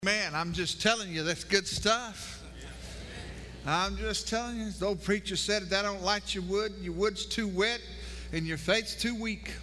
Man, I'm just telling you, that's good stuff. I'm just telling you, the old preacher said, if I don't light your wood's too wet, and your faith's too weak.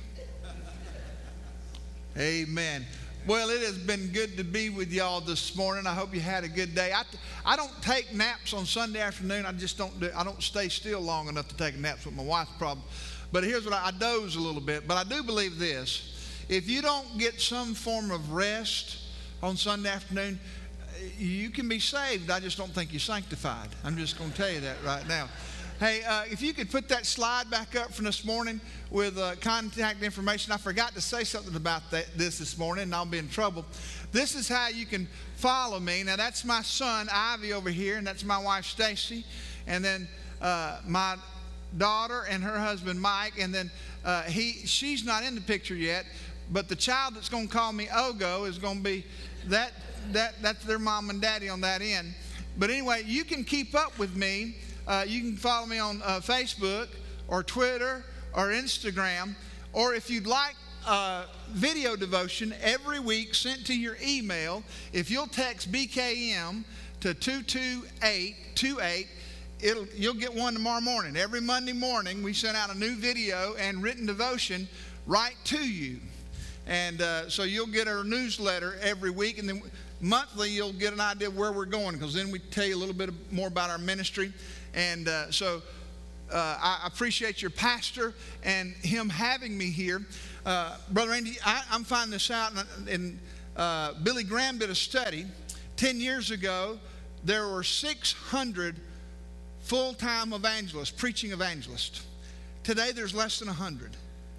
Amen. Well, it has been good to be with y'all this morning. I hope you had a good day. I don't take naps on Sunday afternoon. I don't stay still long enough to take naps with my wife's problem. But here's what I doze a little bit. But I do believe this. If you don't get some form of rest on Sunday afternoon, you can be saved. I just don't think you're sanctified. I'm just going to tell you that right now. Hey, if you could put that slide back up from this morning with contact information. I forgot to say something about this morning, and I'll be in trouble. This is how you can follow me. Now, that's my son, Ivy, over here, and that's my wife, Stacy, and then my daughter and her husband, Mike, and then she's not in the picture yet, but the child that's going to call me Ogo is going to be that's their mom and daddy on that end. But anyway, you can keep up with me. You can follow me on Facebook or Twitter or Instagram, or if you'd like video devotion every week sent to your email, if you'll text BKM to 22828, you'll get one tomorrow morning. Every Monday morning we send out a new video and written devotion right to you. And so you'll get our newsletter every week, and then monthly you'll get an idea of where we're going, because then we tell you a little bit more about our ministry. And so I appreciate your pastor and him having me here. Brother Andy, I'm finding this out, and Billy Graham did a study. 10 years ago, there were 600 full-time evangelists, preaching evangelists. Today, there's less than 100.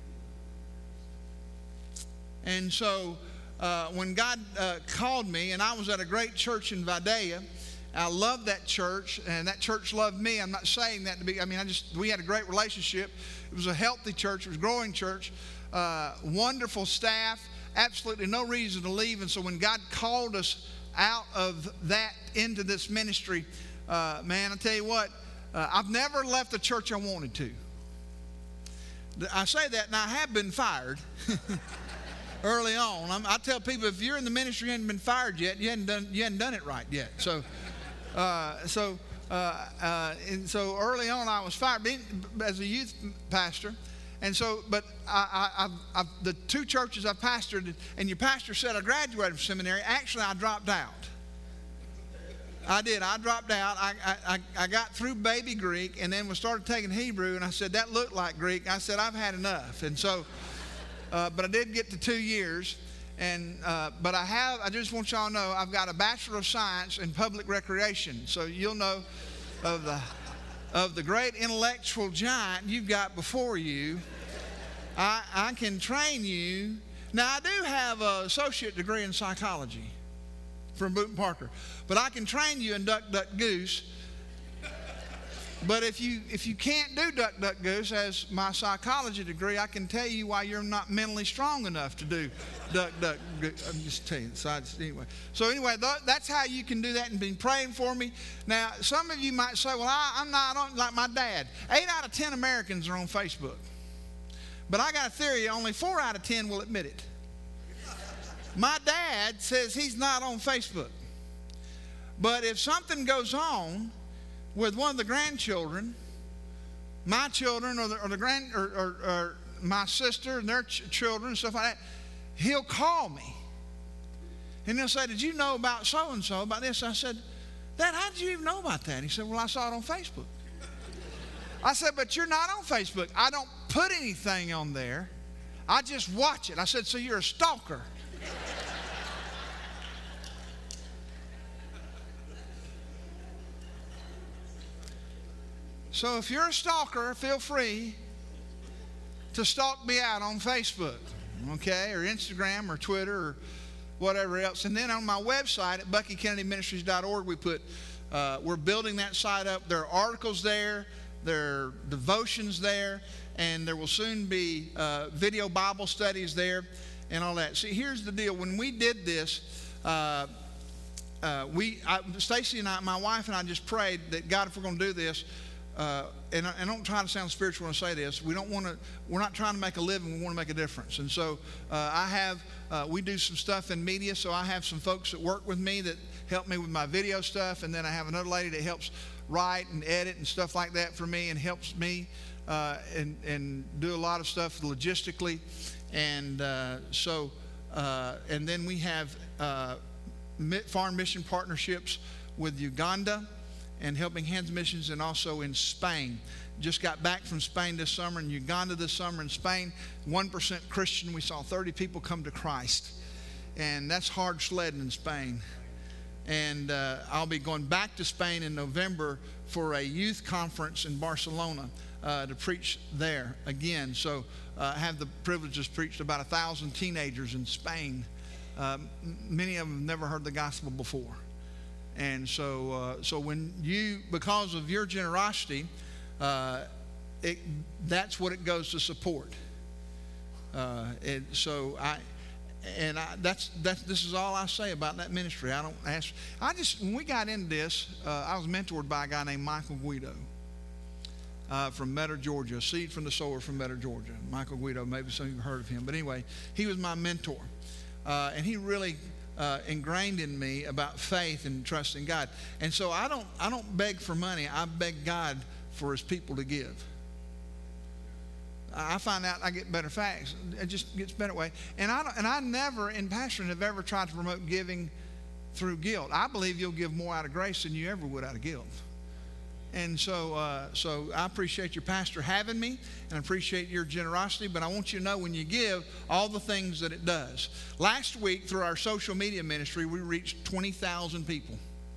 And so when God called me, and I was at a great church in Vidalia, I loved that church, and that church loved me. I'm not saying that to be, we had a great relationship. It was a healthy church. It was a growing church. Wonderful staff. Absolutely no reason to leave. And so when God called us out of that into this ministry, man, I tell you what, I've never left the church I wanted to. I say that, and I have been fired. Early on, I tell people, if you're in the ministry and you haven't been fired yet, you hadn't done it right yet. So early on, I was fired as a youth pastor, and so. But the two churches I pastored, and your pastor said I graduated from seminary. Actually, I dropped out. I did. I dropped out. I got through baby Greek, and then we started taking Hebrew, and I said that looked like Greek. I said I've had enough, and so. But I did get to 2 years, but I just want y'all to know I've got a Bachelor of Science in Public Recreation, so you'll know of the great intellectual giant you've got before you. I can train you. Now, I do have an associate degree in psychology from Boonton Parker, but I can train you in Duck, Duck, Goose. But if you can't do Duck, Duck, Goose as my psychology degree, I can tell you why you're not mentally strong enough to do Duck, Duck, Goose. I'm just telling you. Anyway. So anyway, that's how you can do that, and been praying for me. Now, some of you might say, well, I'm not like my dad. 8 out of 10 Americans are on Facebook. But I got a theory, only 4 out of 10 will admit it. My dad says he's not on Facebook. But if something goes on with one of the grandchildren, my children, or my sister and their children and stuff like that, he'll call me. And he'll say, did you know about so-and-so, about this? I said, Dad, how did you even know about that? He said, well, I saw it on Facebook. I said, but you're not on Facebook. I don't put anything on there. I just watch it. I said, so you're a stalker. So if you're a stalker, feel free to stalk me out on Facebook, okay, or Instagram or Twitter or whatever else. And then on my website at BuckyKennedyMinistries.org, we're building that site up. There are articles there, there are devotions there, and there will soon be video Bible studies there and all that. See, here's the deal. When we did this, Stacy and I, my wife and I, just prayed that God, if we're going to do this, and I don't try to sound spiritual when I say this. We're not trying to make a living. We want to make a difference. And so we do some stuff in media. So I have some folks that work with me that help me with my video stuff. And then I have another lady that helps write and edit and stuff like that for me and helps me and do a lot of stuff logistically. And and then we have foreign mission partnerships with Uganda and Helping Hands Missions, and also in Spain. Just got back from Spain this summer, and Uganda this summer. In Spain, 1% Christian. We saw 30 people come to Christ. And that's hard sledding in Spain. And I'll be going back to Spain in November for a youth conference in Barcelona to preach there again. So I have the privilege of preaching to about 1,000 teenagers in Spain. Many of them have never heard the gospel before. And so when you, because of your generosity, that's what it goes to support. This is all I say about that ministry. I don't ask. When we got into this, I was mentored by a guy named Michael Guido from Metter, Georgia, a seed from the sower from Metter, Georgia. Michael Guido, maybe some of you have heard of him. But anyway, he was my mentor. And he really ingrained in me about faith and trusting God. And so I don't beg for money. I beg God for his people to give. I find out I get better facts. It just gets better way. And I never in pastoring have ever tried to promote giving through guilt. I believe you'll give more out of grace than you ever would out of guilt. And so I appreciate your pastor having me, and I appreciate your generosity, but I want you to know when you give, all the things that it does. Last week, through our social media ministry, we reached 20,000 people.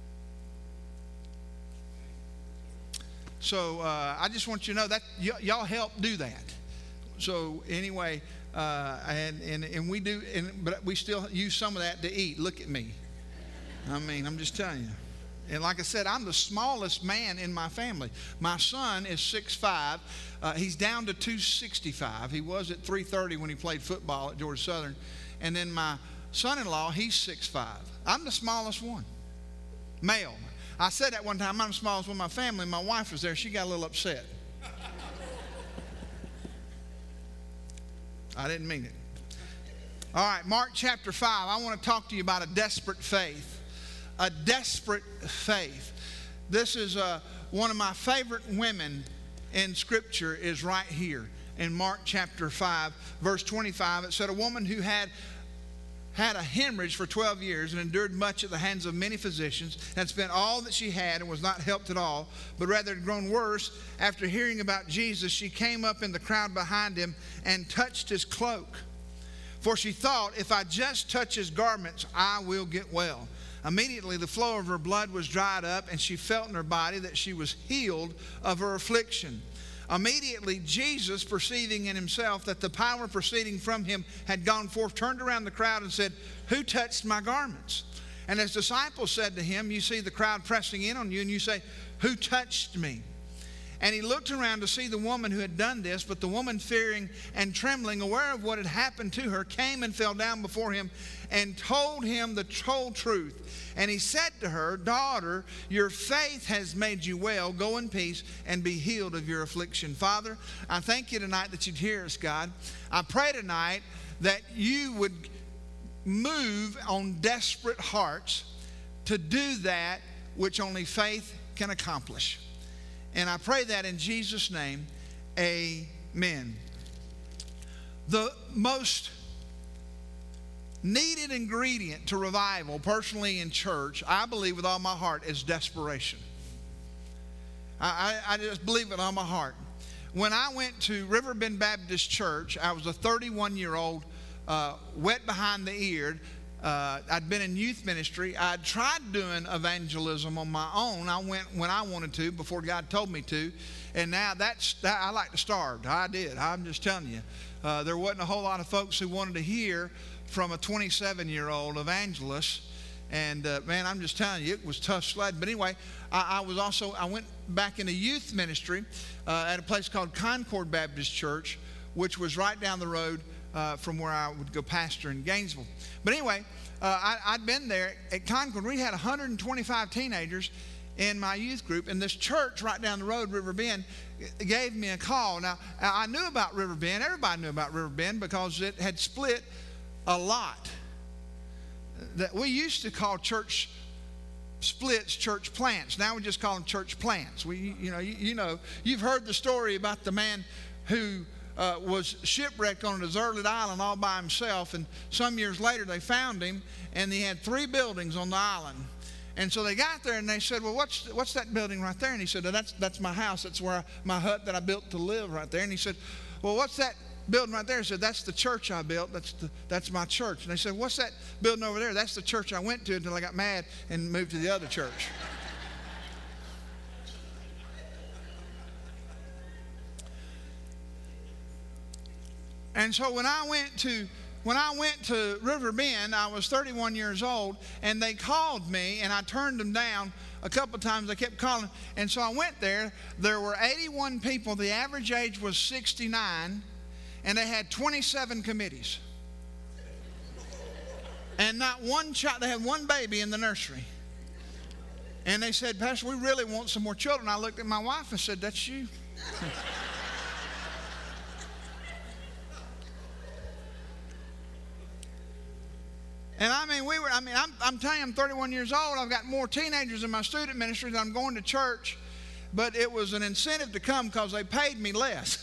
So I just want you to know that y'all help do that. So anyway, and we do, but we still use some of that to eat. Look at me. I mean, I'm just telling you. And like I said, I'm the smallest man in my family. My son is 6'5". He's down to 265. He was at 330 when he played football at Georgia Southern. And then my son-in-law, he's 6'5". I'm the smallest one, male. I said that one time, I'm the smallest one in my family. My wife was there. She got a little upset. I didn't mean it. All right, Mark chapter 5. I want to talk to you about a desperate faith. A desperate faith. This is one of my favorite women in Scripture is right here in Mark chapter 5, verse 25. It said, a woman who had a hemorrhage for 12 years and endured much at the hands of many physicians, had spent all that she had and was not helped at all, but rather had grown worse. After hearing about Jesus, she came up in the crowd behind him and touched his cloak. For she thought, if I just touch his garments, I will get well. Immediately the flow of her blood was dried up, and she felt in her body that she was healed of her affliction. Immediately Jesus, perceiving in himself that the power proceeding from him had gone forth, turned around the crowd and said, who touched my garments? And his disciples said to him, you see the crowd pressing in on you, and you say, who touched me? And he looked around to see the woman who had done this, but the woman, fearing and trembling, aware of what had happened to her, came and fell down before him and told him the whole truth. And he said to her, daughter, your faith has made you well. Go in peace and be healed of your affliction. Father, I thank you tonight that you'd hear us, God. I pray tonight that you would move on desperate hearts to do that which only faith can accomplish. And I pray that in Jesus' name, amen. The most needed ingredient to revival, personally in church, I believe with all my heart, is desperation. I just believe it with all my heart. When I went to Riverbend Baptist Church, I was a 31-year-old, wet behind the ear. I'd been in youth ministry. I'd tried doing evangelism on my own. I went when I wanted to before God told me to. And now I like to starve. I did. I'm just telling you. There wasn't a whole lot of folks who wanted to hear from a 27-year-old evangelist. And man, I'm just telling you, it was tough sledding. But anyway, I went back into youth ministry at a place called Concord Baptist Church, which was right down the road from where I would go pastor in Gainesville. But anyway, I'd been there at Concord. We had 125 teenagers, in my youth group, and this church right down the road, River Bend, gave me a call. Now, I knew about River Bend. Everybody knew about River Bend because it had split a lot. That we used to call church splits church plants. Now we just call them church plants. You've heard the story about the man who was shipwrecked on a deserted island all by himself, and some years later they found him, and he had 3 buildings on the island. And so they got there and they said, well, what's that building right there? And he said, that's my house. That's where my hut that I built to live right there. And he said, well, what's that building right there? He said, that's the church I built. That's my church. And they said, what's that building over there? That's the church I went to until I got mad and moved to the other church. And so when I went to River Bend, I was 31 years old, and they called me, and I turned them down a couple of times. They kept calling, and so I went there. There were 81 people. The average age was 69, and they had 27 committees. And not one child, they had one baby in the nursery. And they said, Pastor, we really want some more children. I looked at my wife and said, that's you. And I'm telling you, I'm 31 years old. I've got more teenagers in my student ministry than I'm going to church. But it was an incentive to come because they paid me less.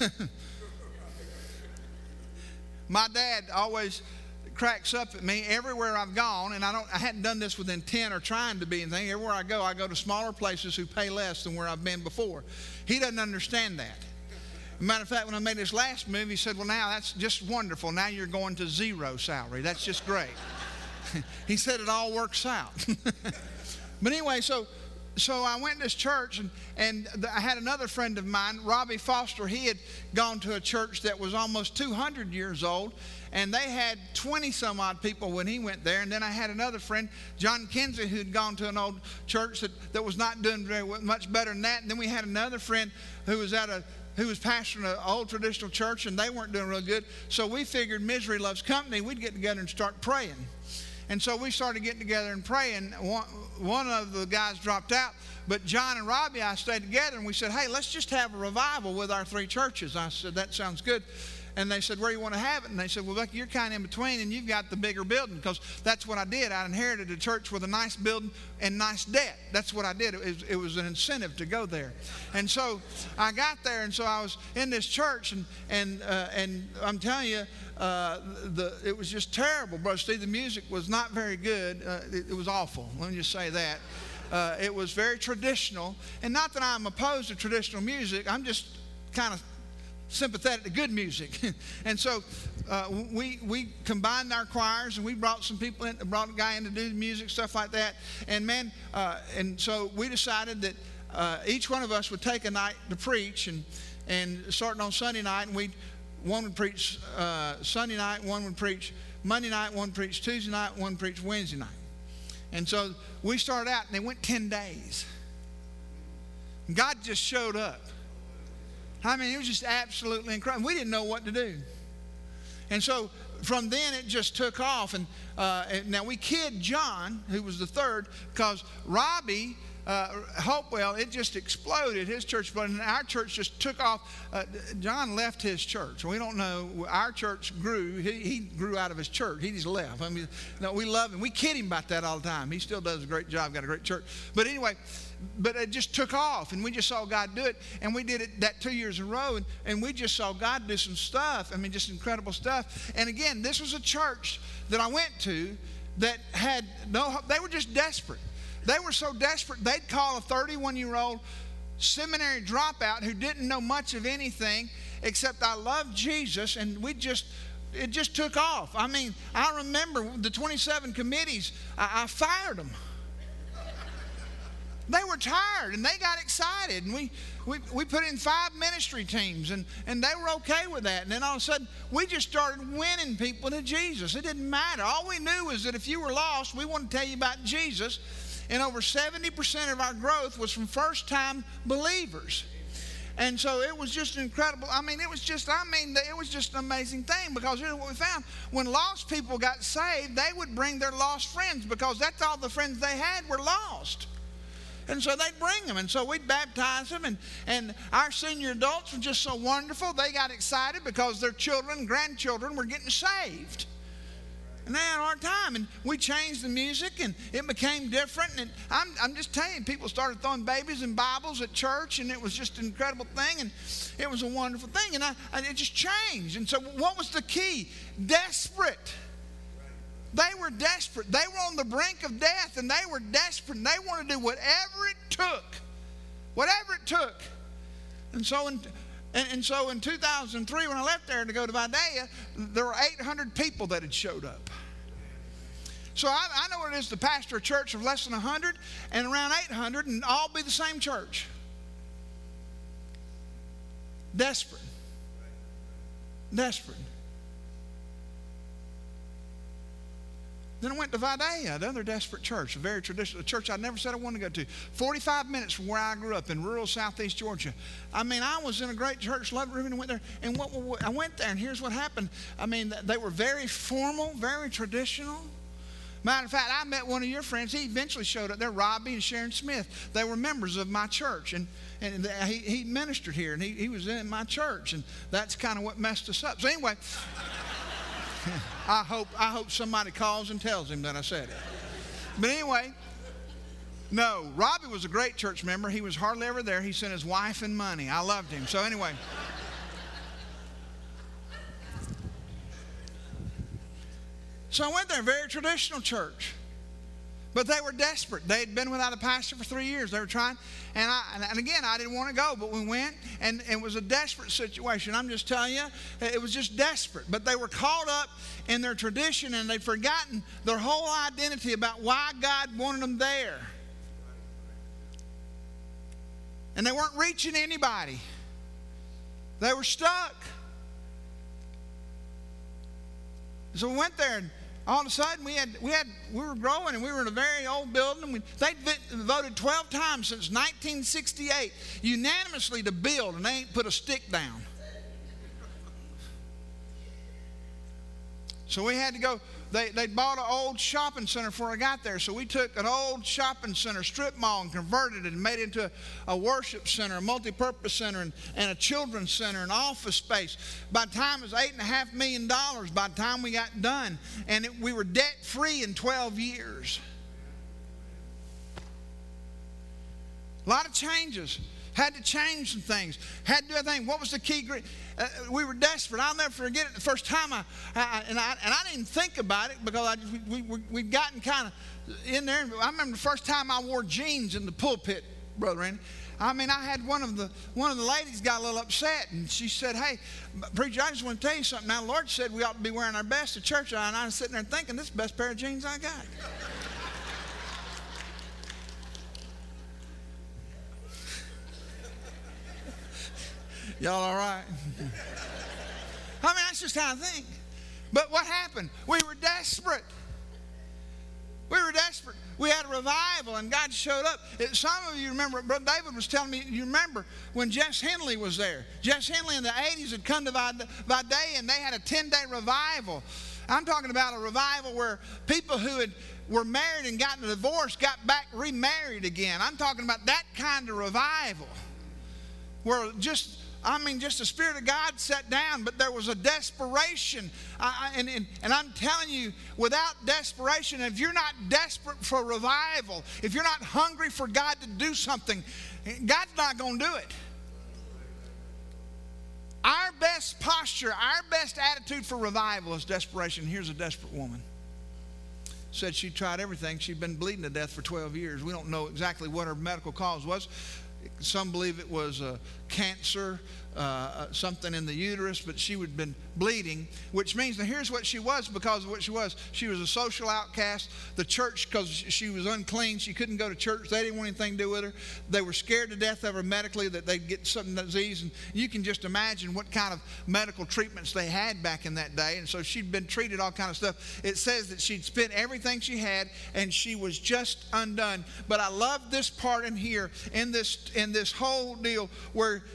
My dad always cracks up at me everywhere I've gone, and I hadn't done this with intent or trying to be anything. Everywhere I go to smaller places who pay less than where I've been before. He doesn't understand that. Matter of fact, when I made this last move, he said, well, now that's just wonderful. Now you're going to 0 salary. That's just great. He said it all works out. But anyway, so I went to this church, and I had another friend of mine, Robbie Foster. He had gone to a church that was almost 200 years old, and they had 20-some-odd people when he went there. And then I had another friend, John Kinsey, who had gone to an old church that was not doing very much better than that. And then we had another friend who was pastoring an old traditional church, and they weren't doing real good. So we figured misery loves company. We'd get together and start praying. And so we started getting together and praying. One of the guys dropped out, but John and Robbie, I stayed together, and we said, hey, let's just have a revival with our 3 churches. I said, that sounds good. And they said, where do you want to have it? And they said, well, Becky, you're kind of in between, and you've got the bigger building, because that's what I did. I inherited a church with a nice building and nice debt. That's what I did. It was an incentive to go there. And so I got there, and so I was in this church, and I'm telling you, it was just terrible, Brother Steve. The music was not very good. It was awful. Let me just say that. It was very traditional, and not that I'm opposed to traditional music. I'm just kind of sympathetic to good music. And so we combined our choirs, and we brought some people in, brought a guy in to do the music, stuff like that. And man, and so we decided that each one of us would take a night to preach, and starting on Sunday night, and one would preach Sunday night, one would preach Monday night, one would preach Tuesday night, one would preach Wednesday night. And so we started out, and they went 10 days. And God just showed up. I mean, it was just absolutely incredible. We didn't know what to do. And so from then it just took off. And now we kid John, who was the third, because Robbie, Hopewell, it just exploded. His church exploded, and our church just took off. John left his church. We don't know. Our church grew. He grew out of his church. He just left. I mean, no, we love him. We kid him about that all the time. He still does a great job, got a great church. But anyway, but it just took off, and we just saw God do it. And we did it that 2 years in a row, and we just saw God do some stuff. I mean, just incredible stuff. And again, this was a church that I went to that had no hope. They were just desperate. They were so desperate, they'd call a 31-year-old seminary dropout who didn't know much of anything except I love Jesus, and it just took off. I mean, I remember the 27 committees, I fired them. They were tired, and they got excited, and we put in 5 ministry teams, and they were okay with that. And then all of a sudden, we just started winning people to Jesus. It didn't matter. All we knew was that if you were lost, we wanted to tell you about Jesus. And over 70% of our growth was from first-time believers. And so it was just incredible. It was just an amazing thing, because here's what we found. When lost people got saved, they would bring their lost friends, because that's all the friends they had were lost. And so they'd bring them. And so we'd baptize them. And our senior adults were just so wonderful. They got excited because their children and grandchildren were getting saved. And they had a hard time. And we changed the music, and it became different. And I'm just telling you, people started throwing babies and Bibles at church, and it was just an incredible thing. And it was a wonderful thing. And it just changed. And so what was the key? Desperate. They were desperate. They were on the brink of death, and they were desperate. And they wanted to do whatever it took. Whatever it took. And so in 2003, when I left there to go to Vidalia, there were 800 people that had showed up. So I know what it is to pastor a church of less than 100 and around 800 and all be the same church. Desperate. Desperate. Then I went to Vidalia, another desperate church, a very traditional church I never said I wanted to go to. 45 minutes from where I grew up in rural southeast Georgia. I mean, I was in a great church, loved it, and went there. And I went there, and here's what happened. I mean, they were very formal, very traditional. Matter of fact, I met one of your friends. He eventually showed up there, Robbie and Sharon Smith. They were members of my church, and he ministered here, and he was in my church, and that's kind of what messed us up. So anyway, I hope somebody calls and tells him that I said it. But anyway, no, Robbie was a great church member. He was hardly ever there. He sent his wife and money. I loved him. So anyway. So I went there, very traditional church. But they were desperate. They had been without a pastor for 3 years. They were trying. And again, I didn't want to go, but we went, and it was a desperate situation. I'm just telling you, it was just desperate. But they were caught up in their tradition, and they'd forgotten their whole identity about why God wanted them there. And they weren't reaching anybody. They were stuck. So we went there, and all of a sudden we were growing, and we were in a very old building. They voted 12 times since 1968 unanimously to build, and they ain't put a stick down. So we had to go. They bought an old shopping center before I got there. So we took an old shopping center, strip mall, and converted it and made it into a worship center, a multi-purpose center, and a children's center, an office space. By the time it was $8.5 million by the time we got done. And we were debt-free in 12 years. A lot of changes. Had to change some things. Had to do everything. What was the key? We were desperate. I'll never forget it. The first time I didn't even think about it because we'd gotten kind of in there. I remember the first time I wore jeans in the pulpit, Brother Randy. I mean, I had one of the ladies got a little upset, and she said, "Hey, preacher, I just want to tell you something. Now, the Lord said we ought to be wearing our best at church." And I was sitting there thinking, this is the best pair of jeans I got. Y'all all right? I mean, that's just how I think. But what happened? We were desperate. We were desperate. We had a revival, and God showed up. Some of you remember, Brother David was telling me, you remember when Jess Henley was there. Jess Henley in the 80s had come to Vidalia, and they had a 10-day revival. I'm talking about a revival where people who were married and gotten a divorce got back remarried again. I'm talking about that kind of revival where just the Spirit of God sat down, but there was a desperation. And I'm telling you, without desperation, if you're not desperate for revival, if you're not hungry for God to do something, God's not going to do it. Our best posture, our best attitude for revival is desperation. Here's a desperate woman. Said she tried everything. She'd been bleeding to death for 12 years. We don't know exactly what her medical cause was. Some believe it was cancer, something in the uterus, but she had been bleeding, which means, now here's what she was because of what she was. She was a social outcast. The church, because she was unclean, she couldn't go to church. They didn't want anything to do with her. They were scared to death of her medically, that they'd get some disease. And you can just imagine what kind of medical treatments they had back in that day. And so she'd been treated all kind of stuff. It says that she'd spent everything she had, and she was just undone. But I love this part in here, in this whole deal, where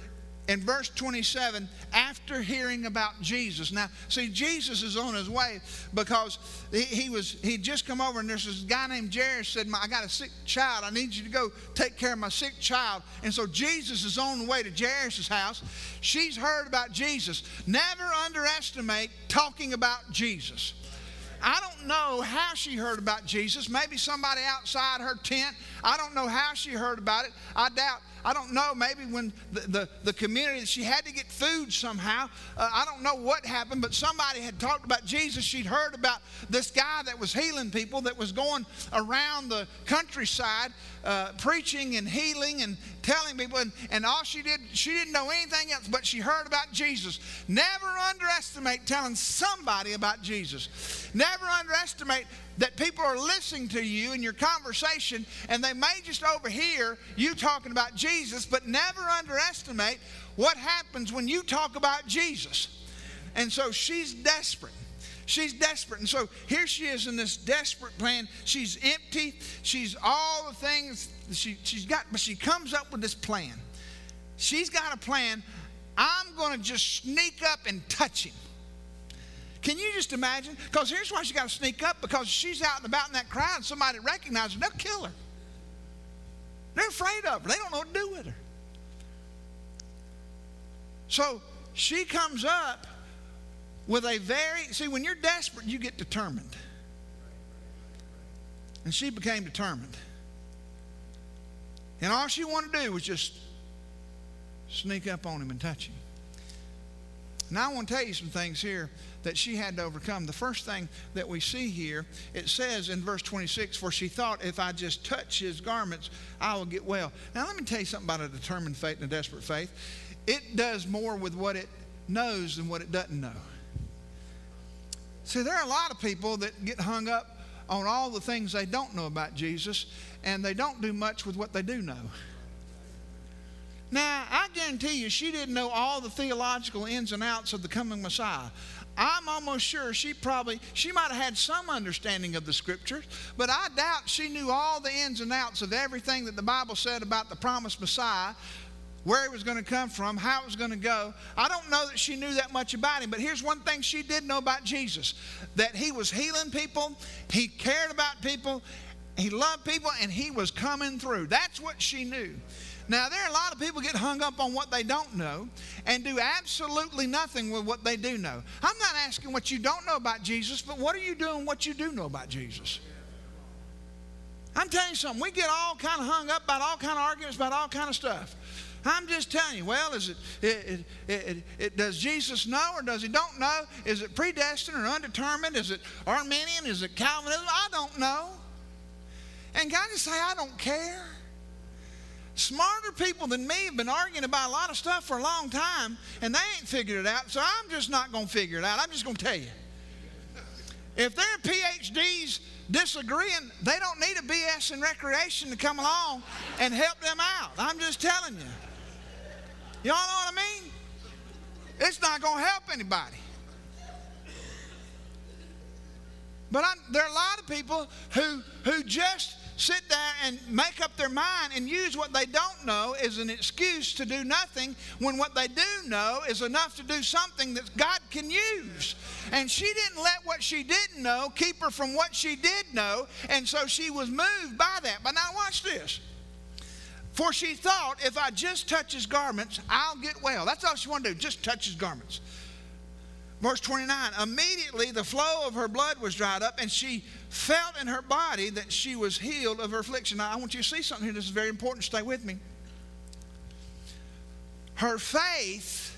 in verse 27, after hearing about Jesus. Now, see, Jesus is on his way because he'd just come over, and there's this guy named Jairus said, I got a sick child. I need you to go take care of my sick child. And so Jesus is on the way to Jairus' house. She's heard about Jesus. Never underestimate talking about Jesus. I don't know how she heard about Jesus. Maybe somebody outside her tent. I don't know how she heard about it. I don't know, maybe when the community, she had to get food somehow. I don't know what happened, but somebody had talked about Jesus. She'd heard about this guy that was healing people, that was going around the countryside preaching and healing and telling people. And all she didn't know anything else, but she heard about Jesus. Never underestimate telling somebody about Jesus. Never underestimate that people are listening to you in your conversation, and they may just overhear you talking about Jesus, but never underestimate what happens when you talk about Jesus. And so she's desperate. She's desperate. And so here she is in this desperate plan. She's empty. She's all the things she's got, but she comes up with this plan. She's got a plan. I'm going to just sneak up and touch him. Can you just imagine? Because here's why she got to sneak up, because she's out and about in that crowd, and somebody recognizes her, they'll kill her. They're afraid of her. They don't know what to do with her. So she comes up with see, when you're desperate, you get determined. And she became determined. And all she wanted to do was just sneak up on him and touch him. Now I want to tell you some things here that she had to overcome. The first thing that we see here, it says in verse 26, for she thought, if I just touch his garments, I will get well. Now let me tell you something about a determined faith and a desperate faith. It does more with what it knows than what it doesn't know. See, there are a lot of people that get hung up on all the things they don't know about Jesus, and they don't do much with what they do know. Now, I guarantee you, she didn't know all the theological ins and outs of the coming Messiah. I'm almost sure she might have had some understanding of the Scriptures, but I doubt she knew all the ins and outs of everything that the Bible said about the promised Messiah, where he was going to come from, how it was going to go. I don't know that she knew that much about him, but here's one thing she did know about Jesus, that he was healing people, he cared about people, he loved people, and he was coming through. That's what she knew. Now, there are a lot of people get hung up on what they don't know and do absolutely nothing with what they do know. I'm not asking what you don't know about Jesus, but what are you doing what you do know about Jesus? I'm telling you something. We get all kind of hung up about all kind of arguments about all kind of stuff. I'm just telling you, well, does Jesus know or does he don't know? Is it predestined or undetermined? Is it Arminian? Is it Calvinism? I don't know. And can I just say, I don't care? Smarter people than me have been arguing about a lot of stuff for a long time, and they ain't figured it out, so I'm just not going to figure it out. I'm just going to tell you. If their PhDs disagreeing, they don't need a BS in recreation to come along and help them out. I'm just telling you. Y'all know what I mean? It's not going to help anybody. But there are a lot of people who just sit there and make up their mind and use what they don't know as an excuse to do nothing, when what they do know is enough to do something that God can use. And she didn't let what she didn't know keep her from what she did know, and so she was moved by that. But now watch this. For she thought, if I just touch his garments, I'll get well. That's all she wanted to do, just touch his garments. Verse 29, immediately the flow of her blood was dried up, and she felt in her body that she was healed of her affliction. Now, I want you to see something here. This is very important. Stay with me. Her faith,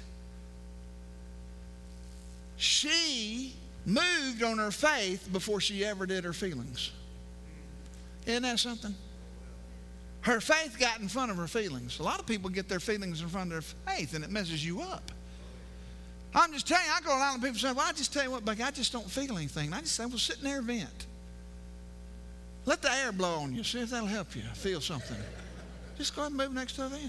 she moved on her faith before she ever did her feelings. Isn't that something? Her faith got in front of her feelings. A lot of people get their feelings in front of their faith, and it messes you up. I'm just telling you, I go around and people say, well, I just tell you what, Bucky, I just don't feel anything. And I just say, well, sit in there and vent. Let the air blow on you. See if that'll help you feel something. Just go ahead and move next to a vent.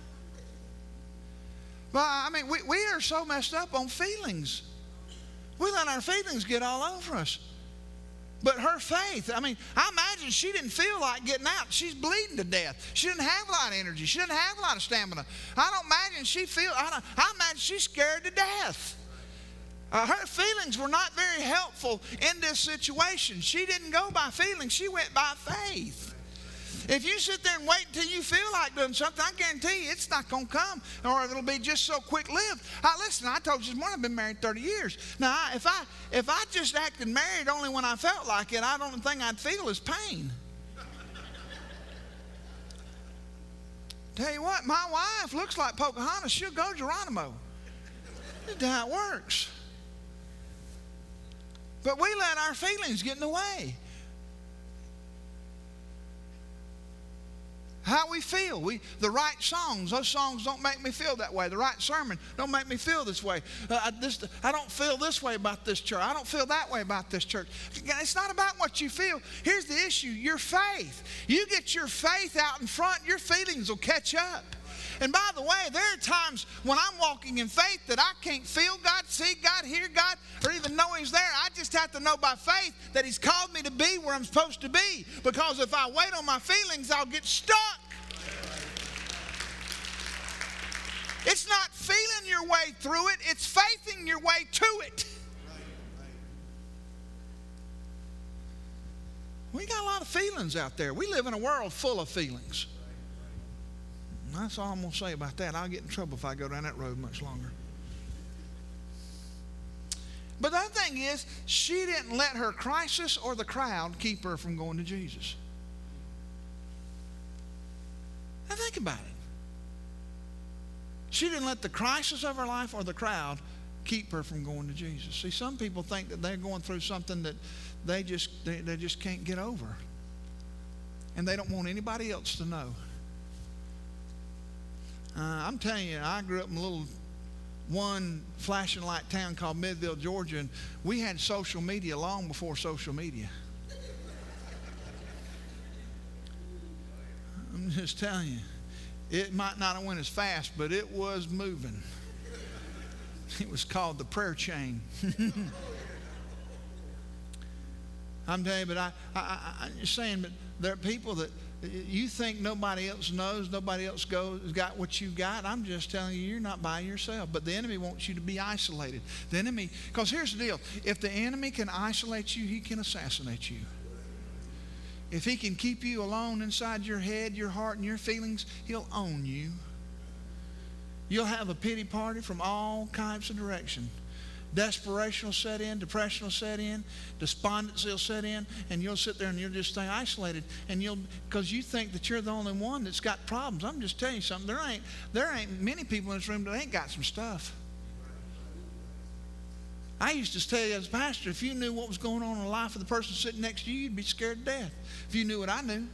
Well, I mean, we are so messed up on feelings. We let our feelings get all over us. But her faith, I mean, I imagine she didn't feel like getting out. She's bleeding to death. She didn't have a lot of energy. She didn't have a lot of stamina. I don't imagine I imagine she's scared to death. Her feelings were not very helpful in this situation. She didn't go by feelings. She went by faith. If you sit there and wait until you feel like doing something, I guarantee you it's not going to come, or it'll be just so quick-lived. Listen, I told you this morning I've been married 30 years. Now, if I just acted married only when I felt like it, I don't think I'd feel is pain. Tell you what, my wife looks like Pocahontas. She'll go Geronimo. That's how it works. But we let our feelings get in the way. How we feel. The right songs, those songs don't make me feel that way. The right sermon don't make me feel this way. I don't feel this way about this church. I don't feel that way about this church. It's not about what you feel. Here's the issue, your faith. You get your faith out in front, your feelings will catch up. And by the way, there are times when I'm walking in faith that I can't feel God, see God, hear God, or even know He's there. I just have to know by faith that He's called me to be where I'm supposed to be. Because if I wait on my feelings, I'll get stuck. It's not feeling your way through it, it's faithing your way to it. We got a lot of feelings out there. We live in a world full of feelings. That's all I'm going to say about that. I'll get in trouble if I go down that road much longer. But the other thing is, she didn't let her crisis or the crowd keep her from going to Jesus. Now think about it. She didn't let the crisis of her life or the crowd keep her from going to Jesus. See, some people think that they're going through something that they just can't get over. And they don't want anybody else to know. I'm telling you, I grew up in a little one flashing light town called Midville, Georgia, and we had social media long before social media. I'm just telling you, it might not have went as fast, but it was moving. It was called the prayer chain. I'm telling you, but I'm just saying, but there are people that you think nobody else knows, nobody else got what you got. I'm just telling you, you're not by yourself. But the enemy wants you to be isolated. The enemy, because here's the deal. If the enemy can isolate you, he can assassinate you. If he can keep you alone inside your head, your heart, and your feelings, he'll own you. You'll have a pity party from all kinds of directions. Desperation will set in, depression will set in, despondency will set in, and you'll sit there and you'll just stay isolated, and because you think that you're the only one that's got problems. I'm just telling you something. There ain't many people in this room that ain't got some stuff. I used to tell you as a pastor, if you knew what was going on in the life of the person sitting next to you, you'd be scared to death. If you knew what I knew.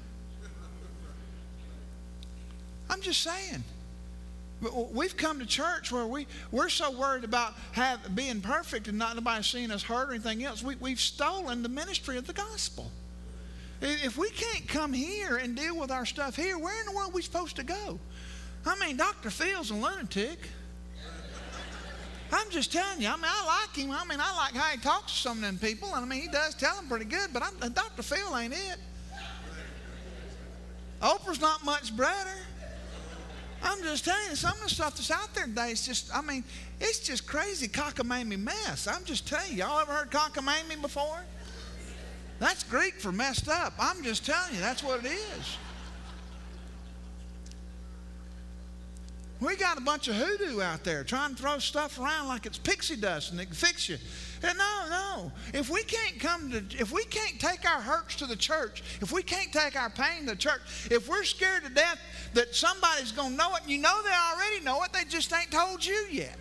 I'm just saying. We've come to church where we're so worried about being perfect and not nobody seeing us hurt or anything else. We've stolen the ministry of the gospel. If we can't come here and deal with our stuff here, where in the world are we supposed to go? I mean, Dr. Phil's a lunatic. I'm just telling you. I mean, I like him. I mean, I like how he talks to some of them people. I mean, he does tell them pretty good, but Dr. Phil ain't it. Oprah's not much better. I'm just telling you, some of the stuff that's out there today is just, I mean, it's just crazy cockamamie mess. I'm just telling you, y'all ever heard cockamamie before? That's Greek for messed up. I'm just telling you, that's what it is. We got a bunch of hoodoo out there trying to throw stuff around like it's pixie dust and it can fix you. And no. If we can't take our hurts to the church, if we can't take our pain to the church, if we're scared to death that somebody's going to know it, and you know they already know it, they just ain't told you yet.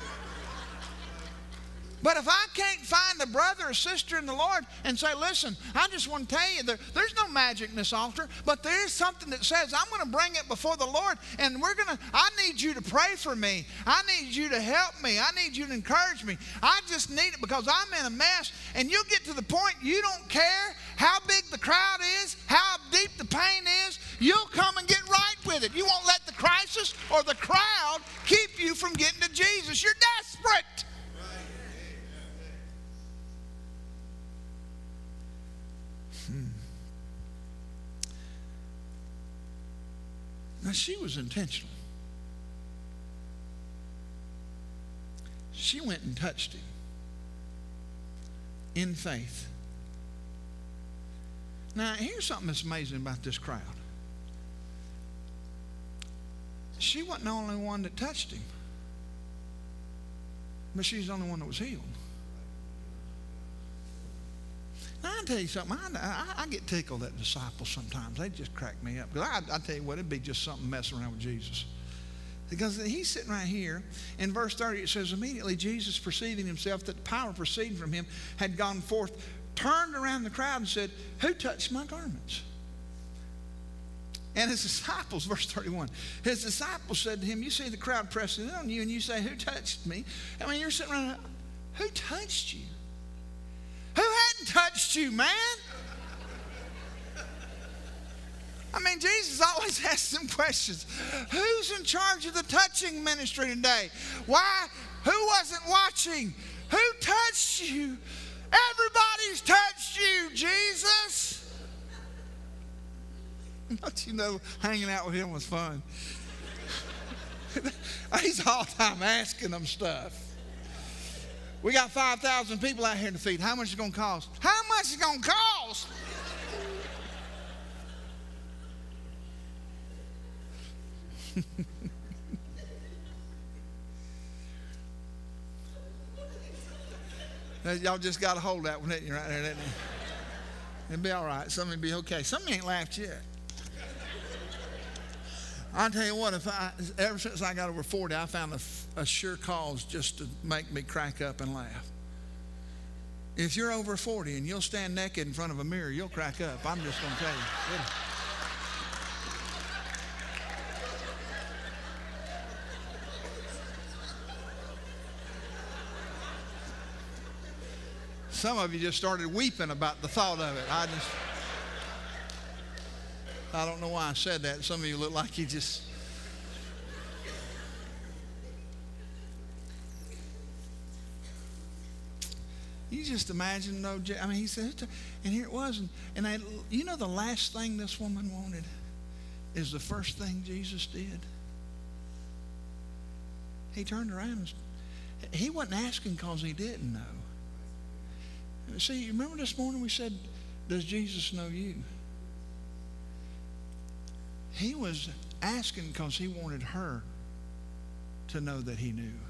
But if I can't find a brother or sister in the Lord and say, listen, I just want to tell you, there's no magic in this altar, but there is something that says I'm going to bring it before the Lord, and I need you to pray for me. I need you to help me. I need you to encourage me. I just need it because I'm in a mess, and you'll get to the point you don't care how big the crowd is, how deep the pain is. You'll come and get right with it. You won't let the crisis or the crowd keep you from getting to Jesus. You're desperate. Now, she was intentional. She went and touched him in faith. Now, here's something that's amazing about this crowd. She wasn't the only one that touched him, but she's the only one that was healed. Now, I'll tell you something. I get tickled at disciples sometimes. They just crack me up. Because I tell you what, it'd be just something messing around with Jesus. Because he's sitting right here. In verse 30, it says, immediately Jesus, perceiving himself that the power proceeding from him had gone forth, turned around the crowd and said, who touched my garments? And his disciples, verse 31, his disciples said to him, you see the crowd pressing in on you, and you say, who touched me? I mean, you're sitting around, who touched you? Who hadn't touched you, man? I mean, Jesus always asks them questions. Who's in charge of the touching ministry today? Why? Who wasn't watching? Who touched you? Everybody's touched you, Jesus. Don't you know, hanging out with him was fun. He's all the time asking them stuff. We got 5,000 people out here to feed. How much is it going to cost? How much is it going to cost? Y'all just got to hold that one, right there, didn't you? It'll be all right. Some of you be okay. Some of you ain't laughed yet. I'll tell you what, ever since I got over 40, I found a sure cause just to make me crack up and laugh. If you're over 40 and you'll stand naked in front of a mirror, you'll crack up. I'm just going to tell you. Some of you just started weeping about the thought of it. I don't know why I said that. Some of you look like you just... You just imagine, I mean, he said, and here it was. And you know the last thing this woman wanted is the first thing Jesus did? He turned around. He wasn't asking because he didn't know. See, you remember this morning we said, does Jesus know you? He was asking because he wanted her to know that he knew.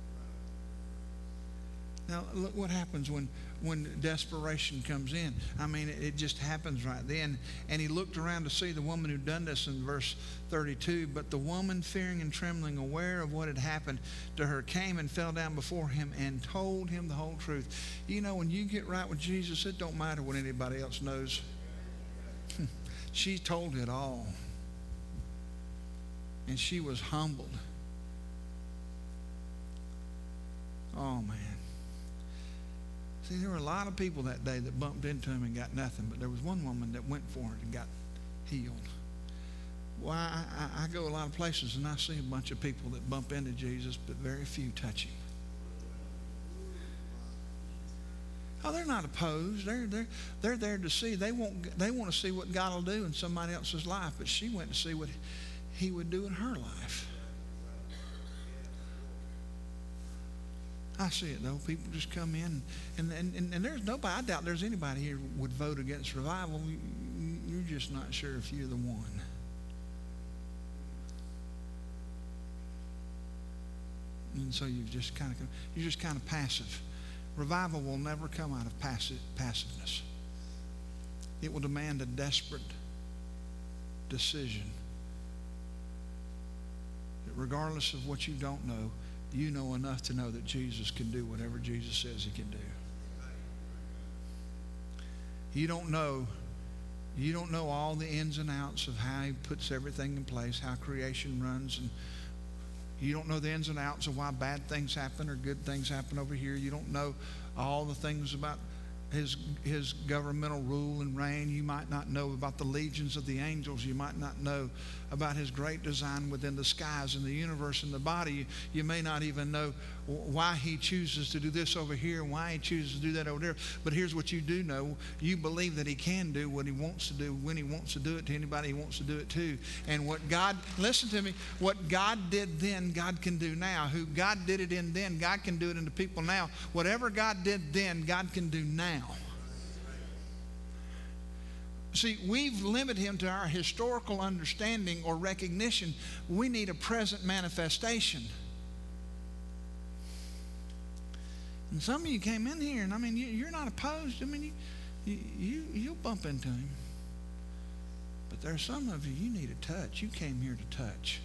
Now, look what happens when desperation comes in. I mean, it just happens right then. And he looked around to see the woman who'd done this in verse 32. But the woman, fearing and trembling, aware of what had happened to her, came and fell down before him and told him the whole truth. You know, when you get right with Jesus, it don't matter what anybody else knows. She told it all. And she was humbled. Oh, man. See, there were a lot of people that day that bumped into him and got nothing, but there was one woman that went for it and got healed. Well, I go a lot of places and I see a bunch of people that bump into Jesus, but very few touch him. Oh, they're not opposed. They're there to see. They want to see what God will do in somebody else's life, but she went to see what he would do in her life. I see it though. People just come in, and there's nobody. I doubt there's anybody here would vote against revival. You're just not sure if you're the one. And so you're just kind of passive. Revival will never come out of passiveness. It will demand a desperate decision. That regardless of what you don't know, you know enough to know that Jesus can do whatever Jesus says he can do. You don't know all the ins and outs of how he puts everything in place, how creation runs, and you don't know the ins and outs of why bad things happen or good things happen over here. You don't know all the things about his governmental rule and reign. You might not know about the legions of the angels. You might not know about his great design within the skies and the universe and the body. You may not even know why he chooses to do this over here and why he chooses to do that over there. But here's what you do know. You believe that he can do what he wants to do when he wants to do it to anybody he wants to do it to. And what God, listen to me, what God did then, God can do now. Who God did it in then, God can do it into people now. Whatever God did then, God can do now. See, we've limited him to our historical understanding or recognition. We need a present manifestation. And some of you came in here, and I mean, you're not opposed. I mean, you'll bump into him. But there's some of you, you need a touch. You came here to touch.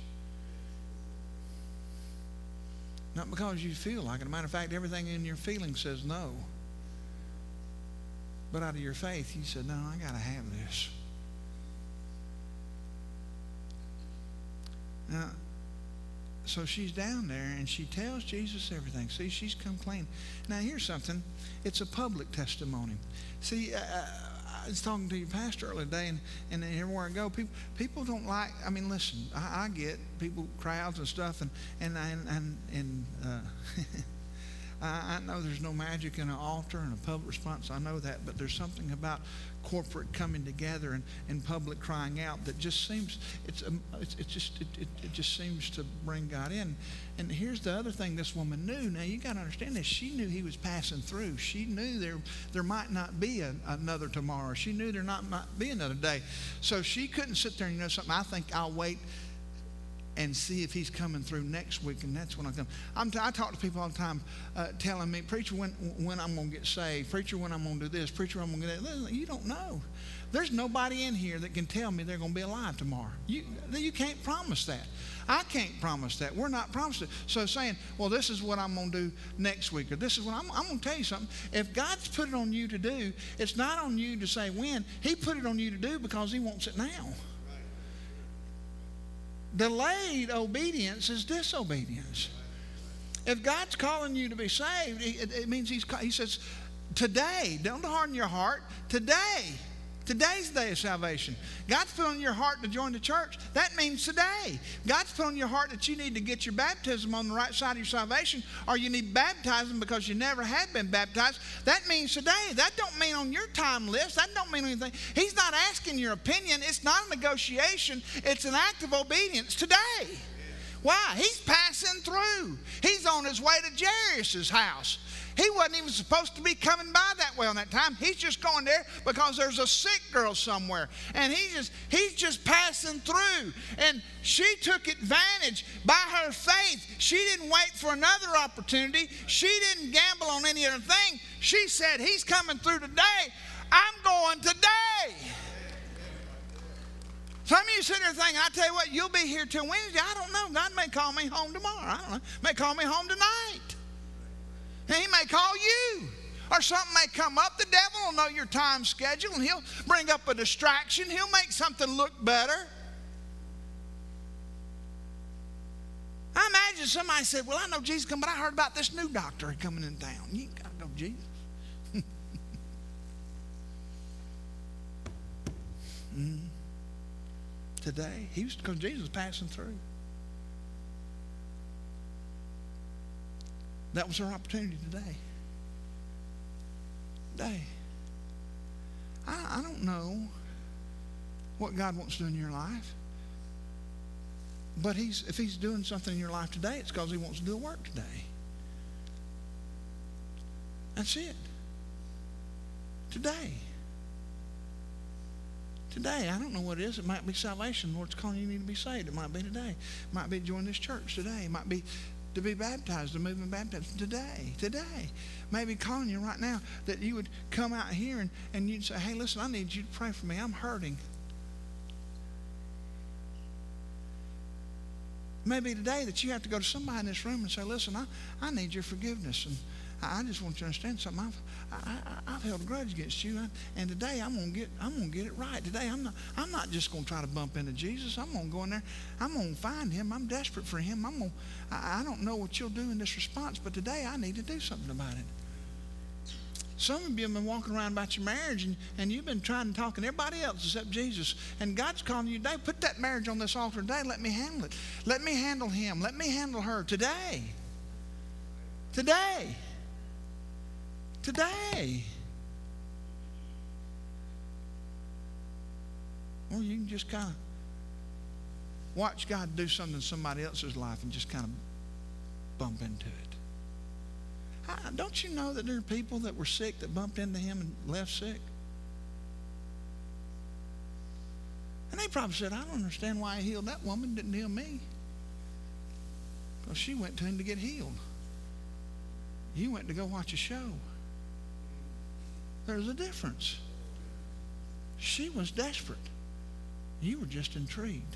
Not because you feel like it. As a matter of fact, everything in your feeling says no. But out of your faith, you said, no, I got to have this. Now, so she's down there, and she tells Jesus everything. See, she's come clean. Now, here's something. It's a public testimony. See, I was talking to your pastor earlier today, and everywhere I go, people don't like, I mean, listen, I get people, crowds and stuff, and I know there's no magic in an altar and a public response. I know that, but there's something about corporate coming together and public crying out that just seems it just seems to bring God in. And here's the other thing this woman knew. Now you got to understand this. She knew he was passing through. She knew there might not be another tomorrow. She knew there might be another day. So she couldn't sit there and, you know something, I think I'll wait and see if he's coming through next week, and that's when I come. I talk to people all the time telling me, preacher, when I'm going to get saved, preacher, when I'm going to do this, preacher, when I'm going to do that. Listen, you don't know. There's nobody in here that can tell me they're going to be alive tomorrow. You can't promise that. I can't promise that. We're not promised it. So saying, well, this is what I'm going to do next week, or this is what I'm going to tell you something. If God's put it on you to do, it's not on you to say when. He put it on you to do because he wants it now. Delayed obedience is disobedience. If God's calling you to be saved, it means he says, today, don't harden your heart. Today's the day of salvation. God's put on your heart to join the church. That means today. God's put on your heart that you need to get your baptism on the right side of your salvation, or you need baptizing because you never had been baptized. That means today. That don't mean on your time list. That don't mean anything. He's not asking your opinion. It's not a negotiation. It's an act of obedience today. Why? He's passing through. He's on his way to Jairus' house. He wasn't even supposed to be coming by that way on that time. He's just going there because there's a sick girl somewhere. And he's just passing through. And she took advantage by her faith. She didn't wait for another opportunity. She didn't gamble on any other thing. She said, he's coming through today. I'm going today. Some of you sit there thinking, I tell you what, you'll be here till Wednesday. I don't know. God may call me home tomorrow. I don't know. May call me home tonight. And he may call you. Or something may come up. The devil will know your time schedule, and he'll bring up a distraction. He'll make something look better. I imagine somebody said, well, I know Jesus coming, but I heard about this new doctor coming in town. You ain't got to know Jesus. Today, because Jesus was passing through. That was her opportunity today. I don't know what God wants to do in your life. But if he's doing something in your life today, it's because he wants to do a work today. That's it. Today. I don't know what it is. It might be salvation. The Lord's calling you need to be saved. It might be today. It might be join this church today. It might be to be baptized, to move in baptism today. Maybe calling you right now that you would come out here and you'd say, hey, listen, I need you to pray for me. I'm hurting. Maybe today that you have to go to somebody in this room and say, listen, I need your forgiveness. And I just want you to understand something. I've held a grudge against you, and today I'm gonna get it right. Today I'm not just gonna try to bump into Jesus. I'm gonna go in there. I'm gonna find him. I'm desperate for him. I don't know what you'll do in this response, but today I need to do something about it. Some of you have been walking around about your marriage, and you've been trying to talk to everybody else except Jesus. And God's calling you today. Put that marriage on this altar today. Let me handle it. Let me handle him. Let me handle her today. Today. Today. Or you can just kind of watch God do something in somebody else's life and just kind of bump into it. Don't you know that there are people that were sick that bumped into him and left sick? And they probably said, I don't understand why he healed that woman, didn't heal me. Because she went to him to get healed. You went to go watch a show. There's a difference. She was desperate. You were just intrigued.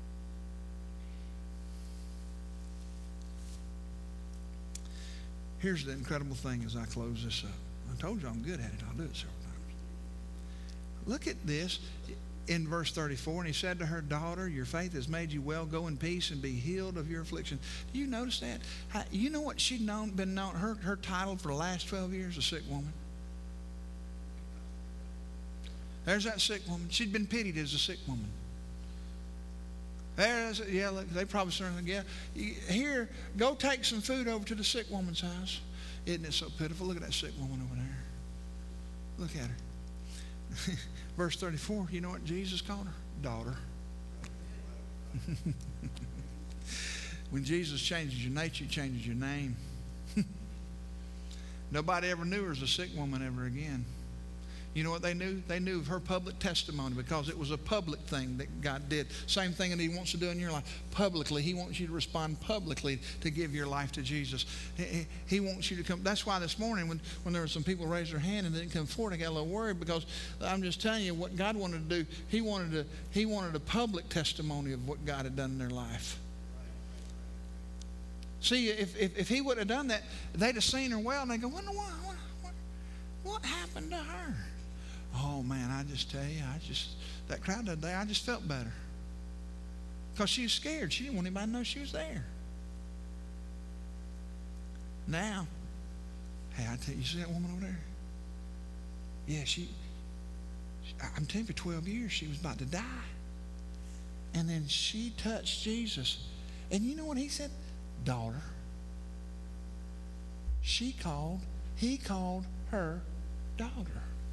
Here's the incredible thing as I close this up. I told you I'm good at it. I'll do it several times. Look at this in verse 34. And he said to her, daughter, your faith has made you well. Go in peace and be healed of your affliction. Do you notice that? You know what she'd been known, her title for the last 12 years? A sick woman. There's that sick woman. She'd been pitied as a sick woman. There's, yeah, look, they probably started, yeah. Here, go take some food over to the sick woman's house. Isn't it so pitiful? Look at that sick woman over there. Look at her. Verse 34, you know what Jesus called her? Daughter. When Jesus changes your nature, he changes your name. Nobody ever knew her as a sick woman ever again. You know what they knew? They knew of her public testimony because it was a public thing that God did. Same thing that he wants to do in your life. Publicly, he wants you to respond publicly to give your life to Jesus. He wants you to come. That's why this morning when there were some people raised their hand and didn't come forward, I got a little worried because I'm just telling you what God wanted to do. He wanted a public testimony of what God had done in their life. See, if he would have done that, they'd have seen her well and they go, what happened to her? Oh, man, I just tell you, that crowd that day, I just felt better. Because she was scared. She didn't want anybody to know she was there. Now, hey, I tell you, see that woman over there? Yeah, I'm telling you, for 12 years, she was about to die. And then she touched Jesus. And you know what he said? Daughter. He called her daughter.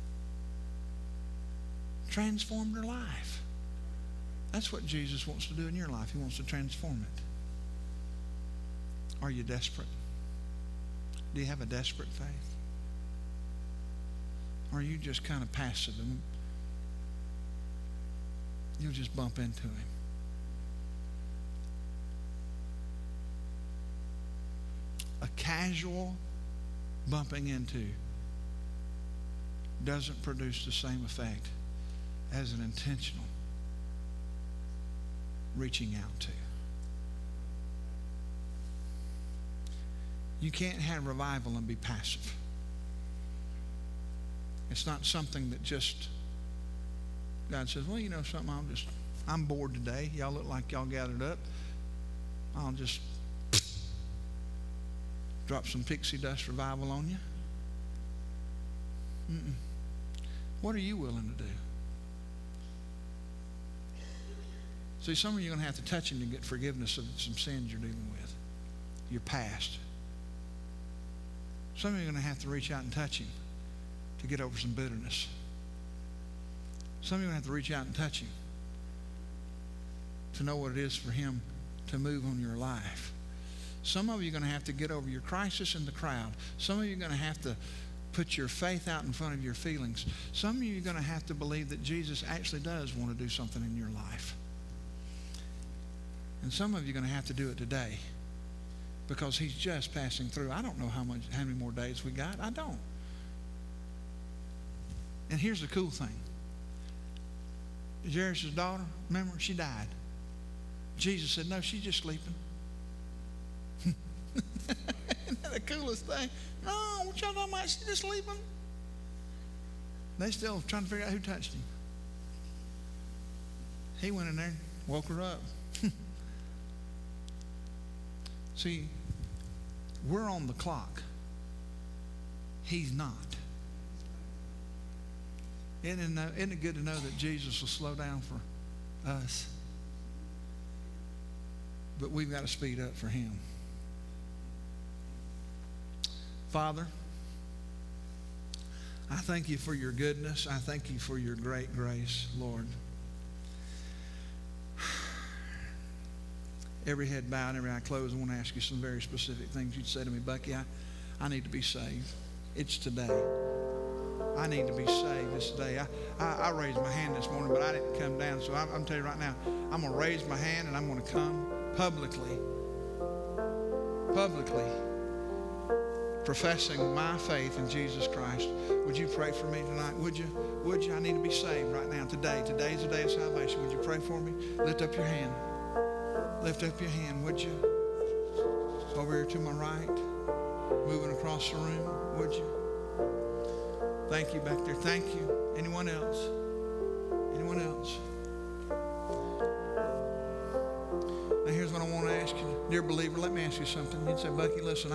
Transformed her life. That's what Jesus wants to do in your life. He wants to transform it. Are you desperate? Do you have a desperate faith? Or are you just kind of passive and you'll just bump into him? A casual bumping into doesn't produce the same effect as an intentional reaching out to. You can't have revival and be passive. It's not something that just God says, well, you know something, I'm bored today. Y'all look like y'all gathered up. I'll just drop some pixie dust revival on you. What are you willing to do? See, some of you are going to have to touch him to get forgiveness of some sins you're dealing with, your past. Some of you are going to have to reach out and touch him to get over some bitterness. Some of you are going to have to reach out and touch him to know what it is for him to move on your life. Some of you are going to have to get over your crisis in the crowd. Some of you are going to have to put your faith out in front of your feelings. Some of you are going to have to believe that Jesus actually does want to do something in your life. And some of you are going to have to do it today because he's just passing through. I don't know how many more days we got. I don't. And here's the cool thing. Jairus' daughter, remember, she died. Jesus said, no, she's just sleeping. Isn't that the coolest thing? No, what y'all talking about? She's just sleeping. They still trying to figure out who touched him. He went in there, woke her up. See, we're on the clock. He's not. Isn't it good to know that Jesus will slow down for us? But we've got to speed up for him. Father, I thank you for your goodness. I thank you for your great grace, Lord. Every head bowed, every eye closed, I want to ask you some very specific things. You'd say to me, Bucky, I need to be saved. It's today. I need to be saved this day. I raised my hand this morning, but I didn't come down. So I'm telling you right now, I'm going to raise my hand and I'm going to come publicly, professing my faith in Jesus Christ. Would you pray for me tonight? Would you? Would you? I need to be saved right now, today. Today's the day of salvation. Would you pray for me? Lift up your hand. Lift up your hand, would you? Over here to my right. Moving across the room, would you? Thank you back there. Thank you. Anyone else? Anyone else? Now here's what I want to ask you. Dear believer, let me ask you something. You'd say, Bucky, listen,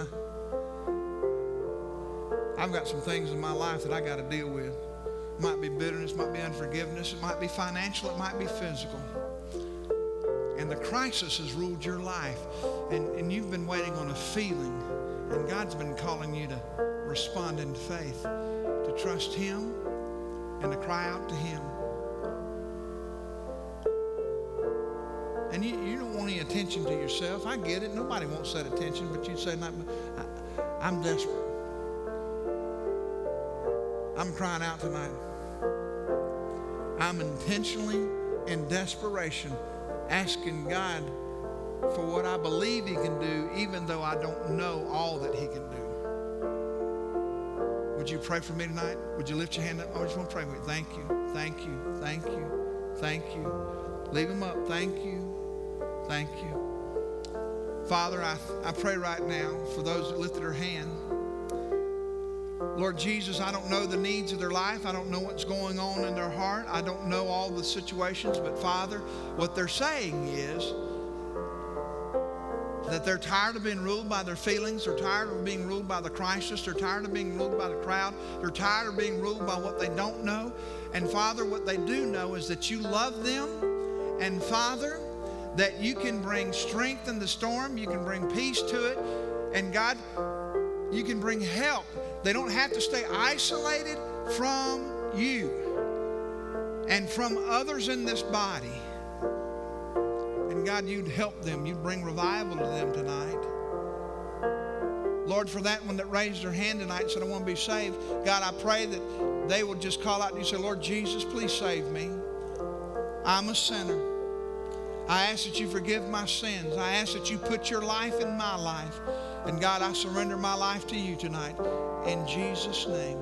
I've got some things in my life that I got to deal with. It might be bitterness, it might be unforgiveness, it might be financial, it might be physical. And the crisis has ruled your life. And you've been waiting on a feeling. And God's been calling you to respond in faith, to trust Him and to cry out to Him. And you don't want any attention to yourself. I get it. Nobody wants that attention. But you say, I'm desperate. I'm crying out tonight. I'm intentionally in desperation asking God for what I believe He can do, even though I don't know all that He can do. Would you pray for me tonight? Would you lift your hand up? I just want to pray with you. Thank you, thank you, thank you, thank you. Leave them up. Thank you, thank you. Father, I pray right now for those that lifted their hand. Lord Jesus, I don't know the needs of their life. I don't know what's going on in their heart. I don't know all the situations. But Father, what they're saying is that they're tired of being ruled by their feelings. They're tired of being ruled by the crisis. They're tired of being ruled by the crowd. They're tired of being ruled by what they don't know. And Father, what they do know is that you love them. And Father, that you can bring strength in the storm. You can bring peace to it. And God, you can bring help. They don't have to stay isolated from you and from others in this body. And God, you'd help them. You'd bring revival to them tonight. Lord, for that one that raised their hand tonight and said, I want to be saved, God, I pray that they will just call out and you say, Lord Jesus, please save me. I'm a sinner. I ask that you forgive my sins. I ask that you put your life in my life. And God, I surrender my life to you tonight. In Jesus' name,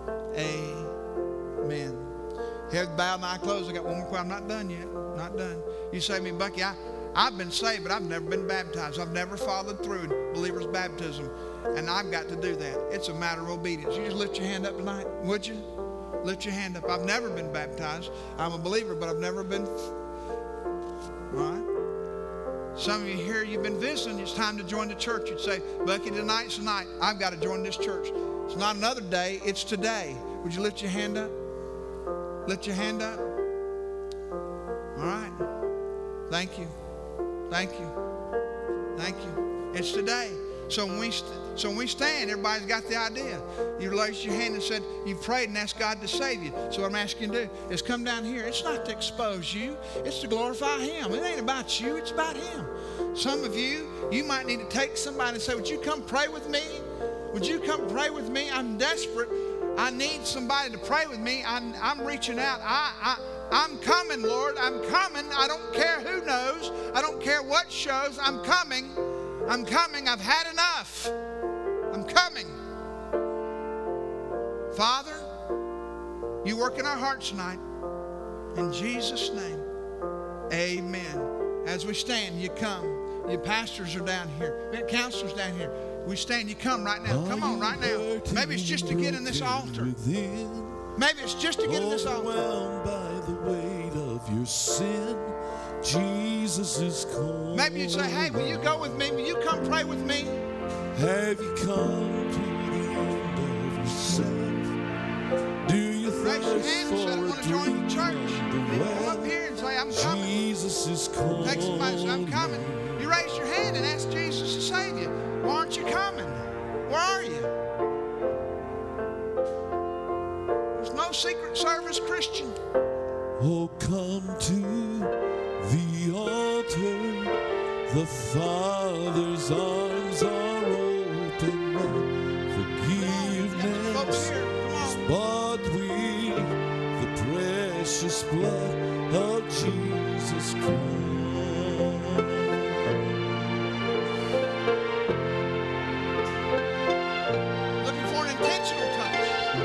amen. Head bowed and eye closed. I got one more question. I'm not done yet. Not done. You say to me, Bucky, I've been saved, but I've never been baptized. I've never followed through in believer's baptism. And I've got to do that. It's a matter of obedience. You just lift your hand up tonight, would you? Lift your hand up. I've never been baptized. I'm a believer, but I've never been. All right? Some of you here, you've been visiting. It's time to join the church. You'd say, Bucky, tonight's the night. I've got to join this church. It's not another day. It's today. Would you lift your hand up? Lift your hand up. All right. Thank you. Thank you. Thank you. It's today. So when we stand, everybody's got the idea. You raised your hand and said, you prayed and asked God to save you. So what I'm asking you to do is come down here. It's not to expose you. It's to glorify Him. It ain't about you. It's about Him. Some of you, you might need to take somebody and say, would you come pray with me? Would you come pray with me? I'm desperate. I need somebody to pray with me. I'm reaching out. I'm coming, Lord. I'm coming. I don't care who knows. I don't care what shows. I'm coming. I'm coming. I've had enough. I'm coming. Father, you work in our hearts tonight. In Jesus' name, amen. As we stand, you come. Your pastors are down here. We have counselors down here. We stand, you come right now. Come on right now. Maybe it's just to get in this altar. Maybe it's just to get in this altar. Overwhelmed by the weight of your sin, Jesus is calling. Maybe you'd say, hey, will you go with me? Will you come pray with me? Have you come to the end of yourself? Do you raise your hand and say, I want to join the church? Come up here and say, I'm coming. Jesus is calling. Take somebody and say, I'm coming. You raise your hand and ask Jesus to save you. Why aren't you coming? Where are you? Secret Service Christian. Oh, come to the altar. The Father's arms are open. Forgiveness is bought with the precious blood of Jesus Christ. Looking for an intentional touch.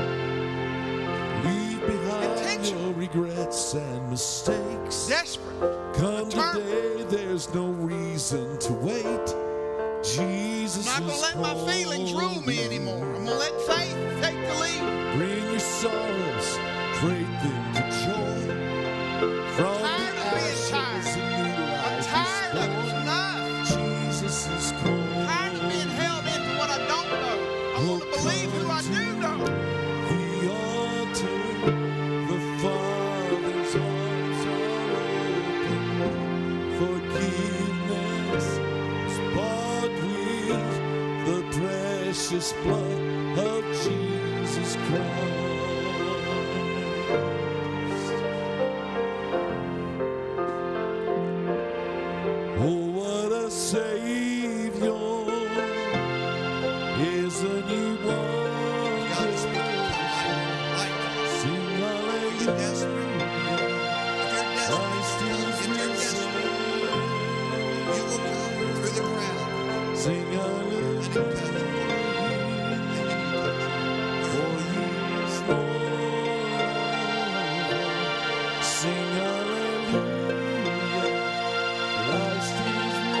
Leave behind your regrets and mistakes. Desperate. Come today, there's no reason to wait. Jesus I'm not going to let my feelings rule me anymore. I'm going to let faith take the lead. Bring your sorrows, trade them to joy. From the ashes, a new life I'm tired of it. It's enough. Jesus is calling. I'm tired of being held into what I don't know. I want to believe who I do know. The altar, the Father's arms are open. Forgiveness is bought with the precious blood of Jesus Christ. Oh, what a Savior is a new one. God is speaking to you right now. Sing If you're hallelujah. desperate, you will come through the crowd Sing and hallelujah. touch him. For he is Lord. Sing hallelujah. Christ is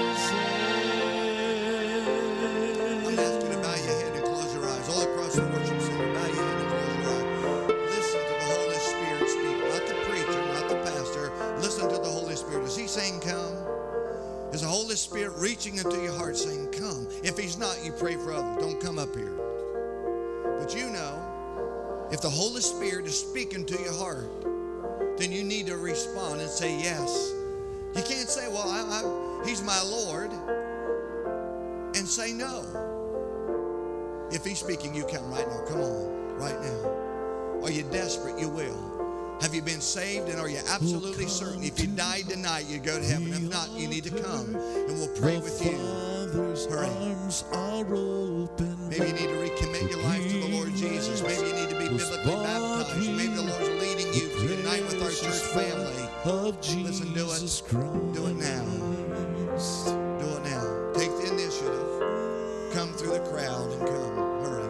I'm risen. asking you to bow your head and close your eyes. All across the worship center, bow your head and close your eyes. Listen to the Holy Spirit speak. Not the preacher, not the pastor. Listen to the Holy Spirit. Is he saying come? Is the Holy Spirit reaching into your heart saying come? If he's not, you pray for others. Don't come up here. But you know, if the Holy Spirit is speaking to your heart, then you need to respond and say yes. You can't say, well, he's my Lord, and say no. If he's speaking, you come right now. Come on, right now. Are you desperate? You will. Have you been saved, and are you absolutely certain if you died tonight, you go to heaven? If not, you need to come, and we'll pray The with you. Father's Hurry. arms are open. Maybe you need to recommit your life to the Lord Jesus. Maybe you need to be biblically baptized. Maybe the Lord's leading you to unite with our church family. Of Listen, do it. Jesus Christ. Do it now. Do it now. Take the initiative. Come through the crowd and come. Hurry.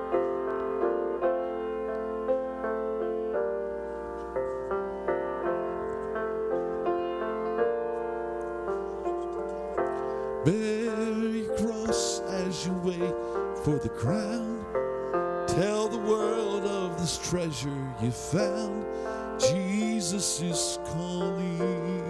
Bear your cross as you wait for the crown. Tell the world of this treasure you found. Jesus is calling.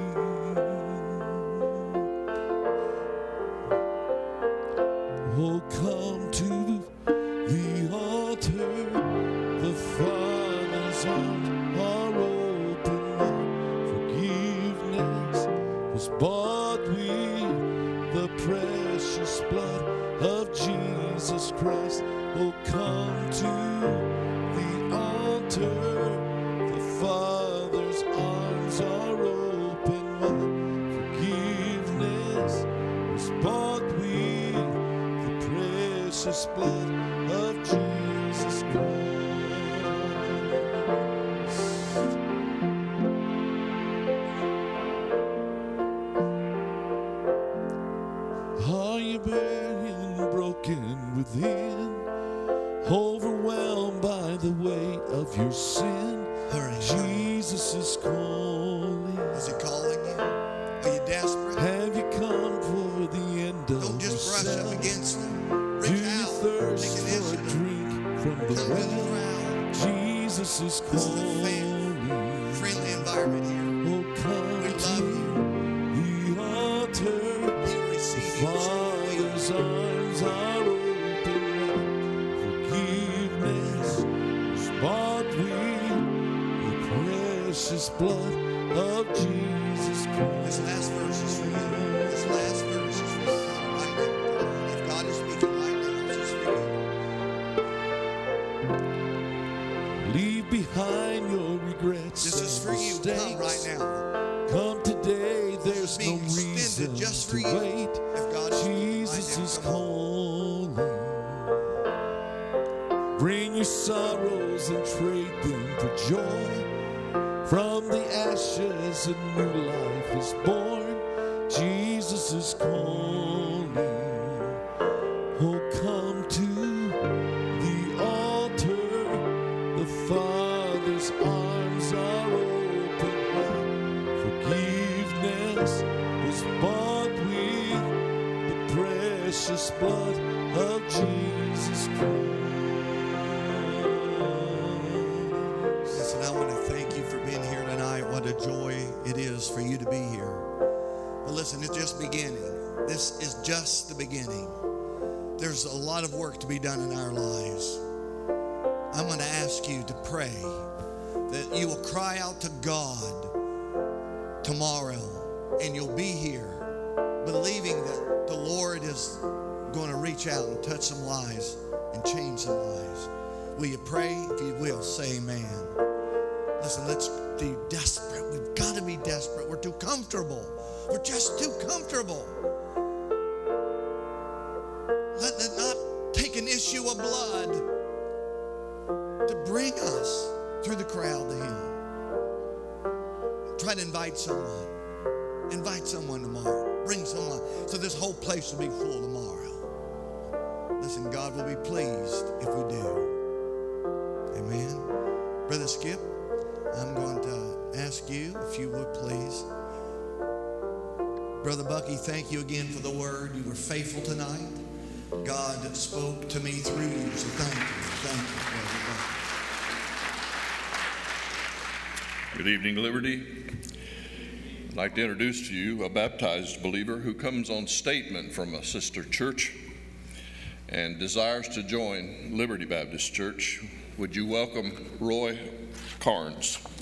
Oh, come to the altar. The Father's arms are open wide. Forgiveness was bought with the precious blood of Jesus Christ. Oh, come to the altar. The Father's arms are open wide. Forgiveness was bought with the precious blood of Jesus Christ. Are you buried and broken within, overwhelmed by the weight of your sin? Hurry. Jesus is calling. Is he calling you? Are you desperate? Have you come for the end of Don't just brush up yourself? against them. Do Reach you out. thirst Take for a initiative. drink from the Come to the well? crowd. Jesus is This is a calling. friendly environment here. Oh, come We to love you. the altar. He'll receive you. Father's arms are open wide. Forgiveness is bought with the precious blood of Jesus Christ. This last verse is for you. This last verse is for you. Right now. If God is speaking right now, it's just for you. Leave behind Is it just for to you? wait. If God is Jesus behind is you, come on. calling. Bring your sorrows and trade them for joy. From the ashes a new life is born. Jesus is calling. Oh, come to the altar. The Father's arms are open wide. Forgiveness was bought with the precious blood of Jesus Christ. Listen, I want to thank you for being here tonight. What a joy it is for you to be here. But listen, it's just beginning. This is just the beginning. There's a lot of work to be done in our lives. I'm going to ask you to pray that you will cry out to God tomorrow, and you'll be here believing that the Lord is going to reach out and touch some lives and change some lives. Will you pray? If you will, say amen. Listen, let's be desperate. We've got to be desperate. We're too comfortable. We're just too comfortable. Let it not take an issue of blood to bring us through the crowd to Him. Try to invite someone. Invite someone tomorrow. Bring someone so this whole place will be full tomorrow. Listen, God will be pleased if we do. Amen. Brother Skip, I'm going to ask you if you would please. Brother Bucky, thank you again for the word. You were faithful tonight. God spoke to me through you, so thank you. Thank you, Brother Bucky. Good evening, Liberty. I'd like to introduce to you a baptized believer who comes on statement from a sister church and desires to join Liberty Baptist Church. Would you welcome Roy Carnes?